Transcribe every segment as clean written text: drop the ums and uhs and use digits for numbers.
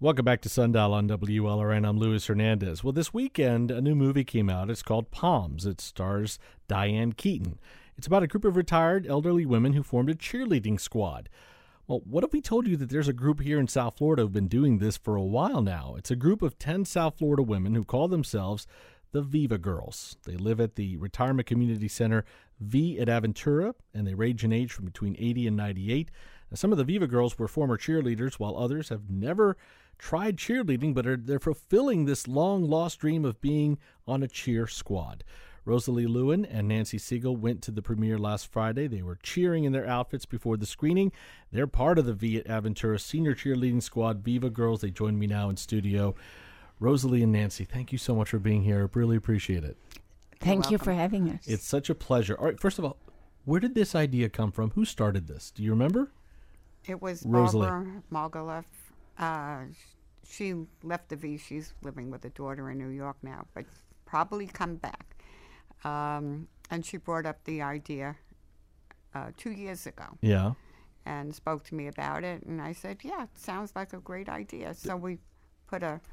Welcome back to Sundial on WLRN. I'm Luis Hernandez. Well, this weekend, a new movie came out. It's called Palms. It stars Diane Keaton. It's about a group of retired elderly women who formed a cheerleading squad. Well, what if we told you that there's a group here in South Florida who've been doing this for a while now? It's a group of 10 South Florida women who call themselves the Viva Girls. They live at the Retirement Community Center V at Aventura, and they range in age from between 80 and 98. Now, some of the Viva Girls were former cheerleaders, while others have never tried cheerleading, but they're fulfilling this long-lost dream of being on a cheer squad. Rosalie Lewin and Nancy Siegel went to the premiere last Friday. They were cheering in their outfits before the screening. They're part of the V at Aventura senior cheerleading squad, Viva Girls. They join me now in studio. Rosalie and Nancy, thank you so much for being here. I really appreciate it. Thank you for having us. It's such a pleasure. All right, first of all, where did this idea come from? Who started this? Do you remember? It was Rosalie. Barbara Margolef. She left the V. She's living with a daughter in New York now, but probably come back. And she brought up the idea 2 years ago. Yeah. And spoke to me about it, and I said, yeah, it sounds like a great idea. So we put a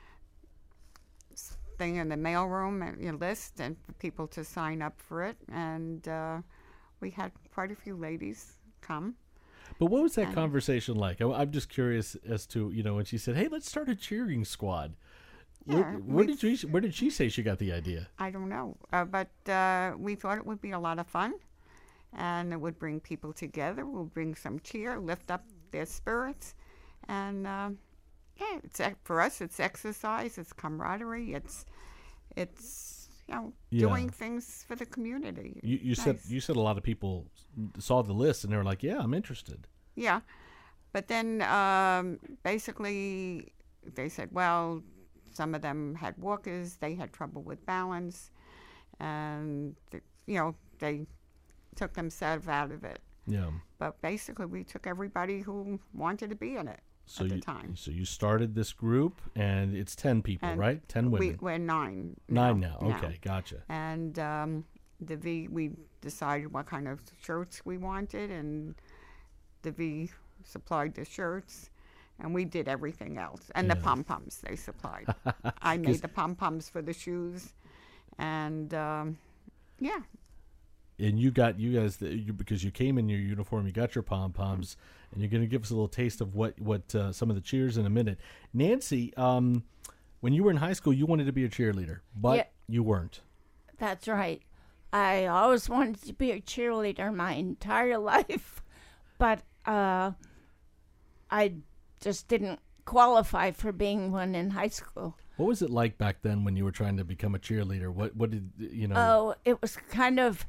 thing in the mailroom and a list and for people to sign up for it, and we had quite a few ladies come. But what was that conversation like? I'm just curious as to, when she said, hey, let's start a cheering squad. Yeah, Where did she say she got the idea? I don't know, but we thought it would be a lot of fun, and it would bring people together. We'll bring some cheer, lift up their spirits, and it's for us. It's exercise, it's camaraderie, it's doing things for the community. You said a lot of people saw the list and they were like, yeah, I'm interested. Yeah, but then basically they said, well, some of them had walkers, they had trouble with balance, and they took themselves out of it. Yeah. But basically, we took everybody who wanted to be in it at the time. So you started this group, and it's 10 people, And right? 10 women. We're 9. Nine now. Okay, gotcha. And the V, we decided what kind of shirts we wanted, and the V supplied the shirts. And we did everything else. And the pom-poms they supplied. I made the pom-poms for the shoes. And, yeah. And you guys, because you came in your uniform, you got your pom-poms, and you're going to give us a little taste of what some of the cheers in a minute. Nancy, when you were in high school, you wanted to be a cheerleader, but you weren't. That's right. I always wanted to be a cheerleader my entire life, but I just didn't qualify for being one in high school. What was it like back then when you were trying to become a cheerleader? What did you know? Oh, it was kind of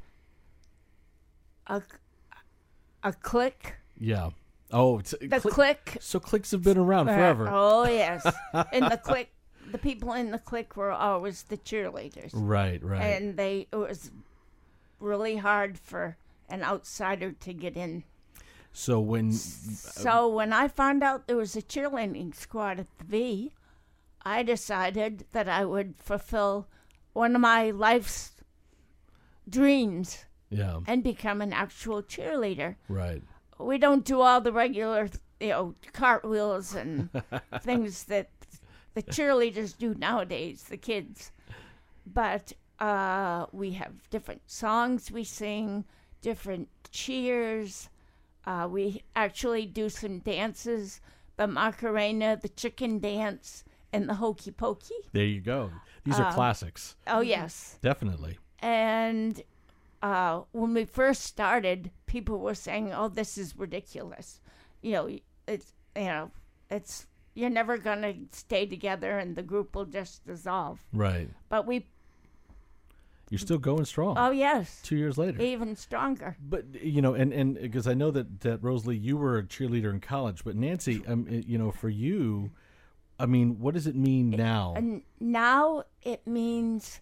a clique. Yeah. Oh, The clique. So cliques have been around forever. Oh yes, and the clique. The people in the clique were always the cheerleaders. Right. And it was really hard for an outsider to get in. So when I found out there was a cheerleading squad at the V, I decided that I would fulfill one of my life's dreams. Yeah. And become an actual cheerleader. Right. We don't do all the regular, cartwheels and things that the cheerleaders do nowadays, the kids. But we have different songs we sing, different cheers. We actually do some dances, the Macarena, the chicken dance, and the hokey pokey. There you go. These are classics. Oh, yes. Definitely. And when we first started, people were saying, "Oh, this is ridiculous. It's you're never gonna stay together, and the group will just dissolve." Right. But you're still going strong. Oh yes. 2 years later. Even stronger. But and because I know that Rosalie, you were a cheerleader in college, but Nancy, for you, I mean, what does it mean now? And now it means.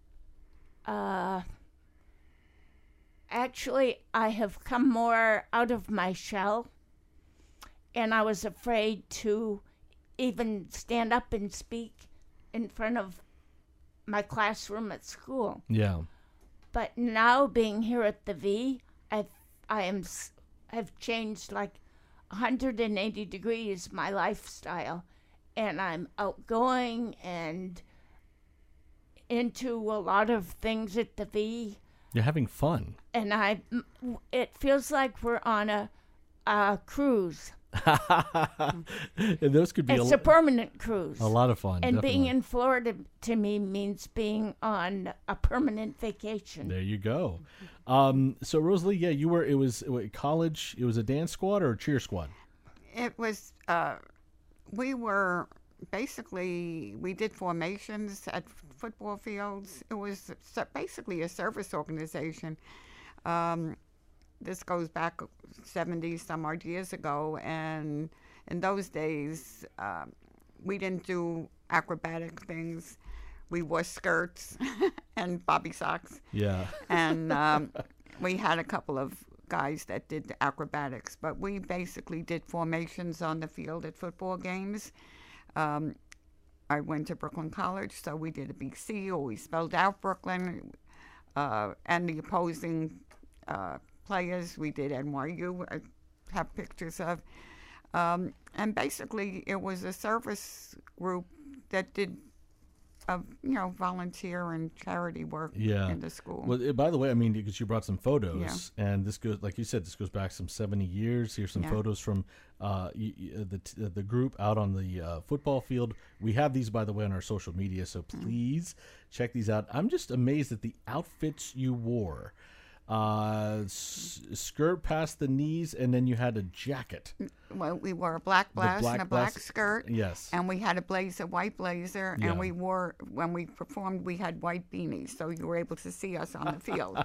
Actually, I have come more out of my shell, and I was afraid to even stand up and speak in front of my classroom at school. Yeah. But now, being here at the V, have changed like 180 degrees my lifestyle, and I'm outgoing and into a lot of things at the V. You're having fun. And it feels like we're on a cruise. And those could be It's a permanent cruise. a lot of fun. And definitely. being in Florida to me means being on a permanent vacation. There you go. So Rosalie, yeah, you were. It was college. It was a dance squad or a cheer squad. It was, we were basically, we did formations at football fields. It was basically a service organization. This goes back 70 some odd years ago, and in those days, we didn't do acrobatic things. We wore skirts and bobby socks. Yeah. And we had a couple of guys that did the acrobatics, but we basically did formations on the field at football games. I went to Brooklyn College, so we did a BC, or we spelled out Brooklyn, and the opposing players we did NYU. I have pictures of, and basically it was a service group that did volunteer and charity work in the school. Well, by the way, I mean, because you brought some photos, and this goes, like you said, this goes back some 70 years. Here's some photos from the group out on the football field. We have these, by the way, on our social media, so please check these out. I'm just amazed at the outfits you wore. Skirt past the knees, and then you had a jacket. Well, we wore a black blouse and a black skirt. Yes. And we had a blazer, white blazer, and we wore, when we performed, we had white beanies, so you were able to see us on the field.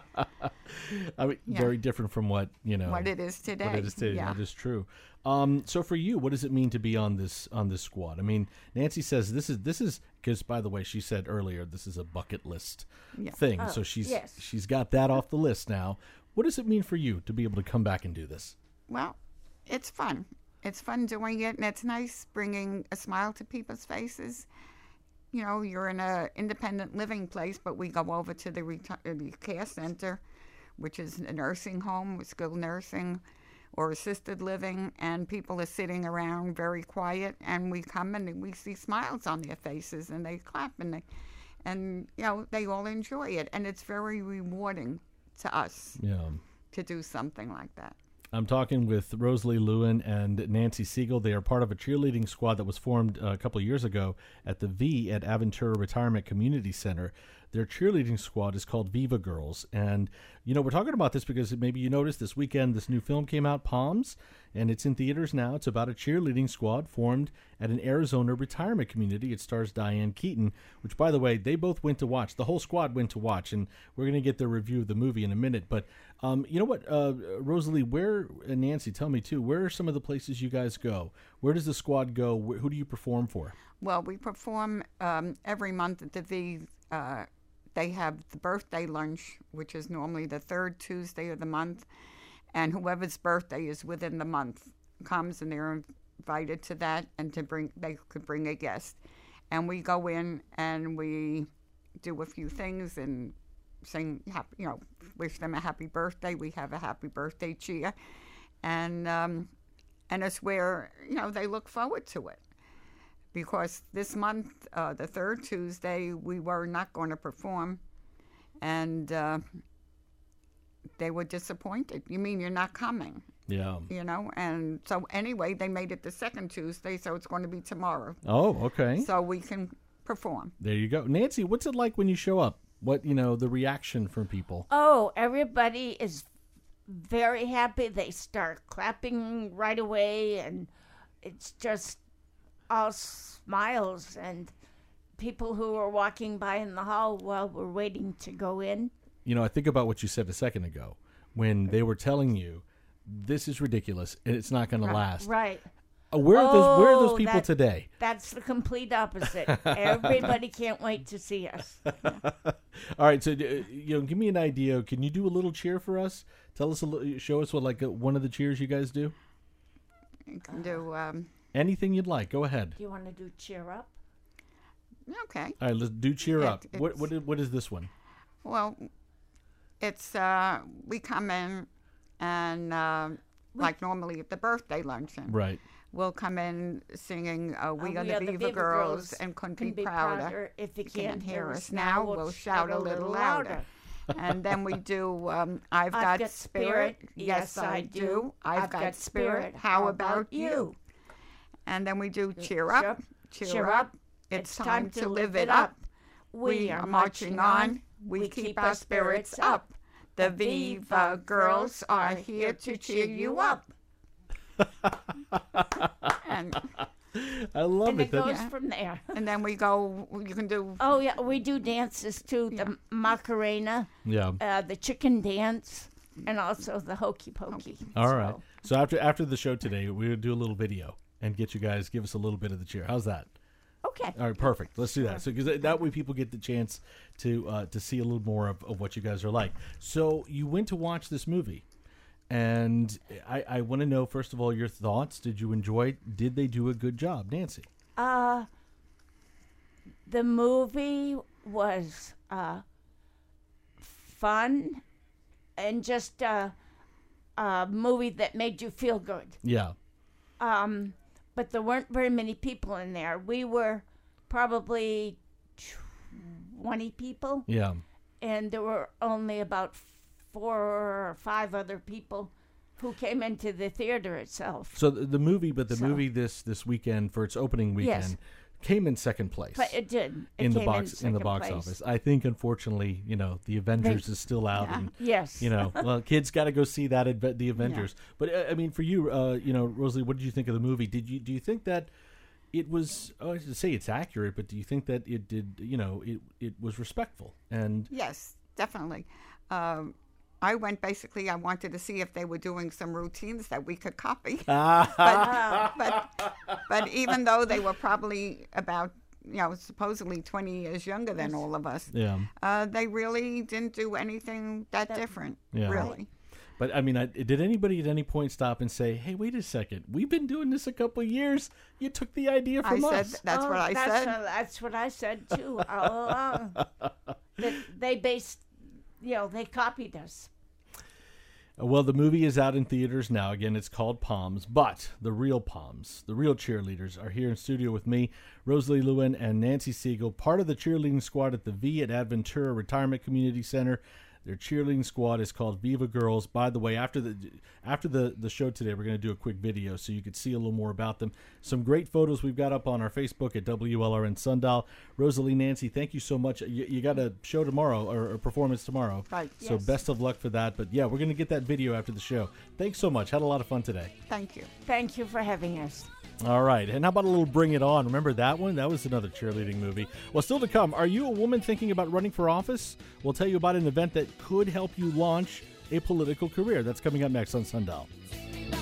I mean, very different from what it is today. What it is today. Yeah. That is true. So for you, what does it mean to be on this squad? I mean, Nancy says this is because, by the way, she said earlier this is a bucket list thing. So she's got that off the list now. What does it mean for you to be able to come back and do this? Well, it's fun. It's fun doing it, and it's nice bringing a smile to people's faces. You know, you're in an independent living place, but we go over to the care center, which is a nursing home with skilled nursing or assisted living, and people are sitting around very quiet, and we come and we see smiles on their faces, and they clap, and they all enjoy it, and it's very rewarding to us to do something like that. I'm talking with Rosalie Lewin and Nancy Siegel. They are part of a cheerleading squad that was formed a couple of years ago at the V at Aventura Retirement Community Center. Their cheerleading squad is called Viva Girls. And, we're talking about this because maybe you noticed this weekend this new film came out, Palms, and it's in theaters now. It's about a cheerleading squad formed at an Arizona retirement community. It stars Diane Keaton, which, by the way, they both went to watch. The whole squad went to watch, and we're going to get their review of the movie in a minute. But you know what, Rosalie, and Nancy, tell me too, where are some of the places you guys go? Where does the squad go? Who do you perform for? Well, we perform every month at the V. They have the birthday lunch, which is normally the third Tuesday of the month, and whoever's birthday is within the month comes, and they're invited to that, and they could bring a guest. And we go in and we do a few things and sing, wish them a happy birthday. We have a happy birthday cheer, and it's where they look forward to it. Because this month, the third Tuesday, we were not going to perform, and they were disappointed. You mean you're not coming? Yeah. And so anyway, they made it the second Tuesday, so it's going to be tomorrow. Oh, okay. So we can perform. There you go. Nancy, what's it like when you show up? What, the reaction from people? Oh, everybody is very happy. They start clapping right away, and it's just all smiles, and people who are walking by in the hall while we're waiting to go in. I think about what you said a second ago when they were telling you this is ridiculous and it's not going to last. Right. Where are those people today? That's the complete opposite. Everybody can't wait to see us. All right, so give me an idea. Can you do a little cheer for us? Tell us show us what one of the cheers you guys do. You can do anything you'd like. Go ahead. Do you want to do cheer up? Okay. All right, let's do cheer up. What is this one? Well, it's we come in and like normally at the birthday luncheon. Right. We'll come in singing We Are We the Are the Viva Viva Girls Girls and couldn't Couldn't be prouder. If you You can't hear us now, we'll shout a little louder. And then we do I've got spirit, yes I do. I've got spirit, how about you? And then we do cheer up, cheer up. It's time to live it up. We are marching on. We keep our spirits up. The Viva Girls are here to cheer you up. And I love And it. it goes from there. and then we go. You can do. Oh, yeah, we do dances too. The Macarena, Yeah. the chicken dance, and also the hokey pokey. All right. So after the show today, we'll do a little video and get you guys give us a little bit of the cheer. How's that? Okay. All right, perfect. Let's do that. So because that way people get the chance to see a little more of what you guys are like. So you went to watch this movie, and I want to know first of all your thoughts. Did you enjoy it? Did they do a good job, Nancy? The movie was fun and just a movie that made you feel good. Yeah. But there weren't very many people in there. We were probably 20 people, Yeah. and there were only about 4 or 5 other people who came into the theater itself. So the movie, but the movie this weekend for its opening weekend Yes. came in second place. But it did. It in the came box in the second box place. office. I think unfortunately, the Avengers is still out, and Yes. well, kids got to go see that the Avengers. But I mean, for you, Rosalie, what did you think of the movie? Do you think that it was? I should say it's accurate, but do you think that it did? It was respectful and Yes, definitely. I went basically. I wanted to see if they were doing some routines that we could copy. But even though they were probably about supposedly 20 years younger than all of us, they really didn't do anything that different. Yeah. Really. But I mean, did anybody at any point stop and say, "Hey, wait a second, we've been doing this a couple of years. You took the idea from I us." said that's what I said. That's what I said too all along. That they based, they copied us. Well, the movie is out in theaters now. Again, it's called Palms, but the real Palms, the real cheerleaders, are here in studio with me, Rosalie Lewin and Nancy Siegel, part of the cheerleading squad at the V at Adventura Retirement Community Center. Their cheerleading squad is called Viva Girls. By the way, after the show today, we're going to do a quick video so you can see a little more about them. Some great photos we've got up on our Facebook at WLRN Sundial. Rosalie, Nancy, thank you so much. You got a show tomorrow, or a performance tomorrow. Right. So Yes. best of luck for that. But yeah, we're going to get that video after the show. Thanks so much. Had a lot of fun today. Thank you. Thank you for having us. All right. And how about a little Bring It On? Remember that one? That was another cheerleading movie. Well, still to come, are you a woman thinking about running for office? We'll tell you about an event that could help you launch a political career. That's coming up next on Sundial.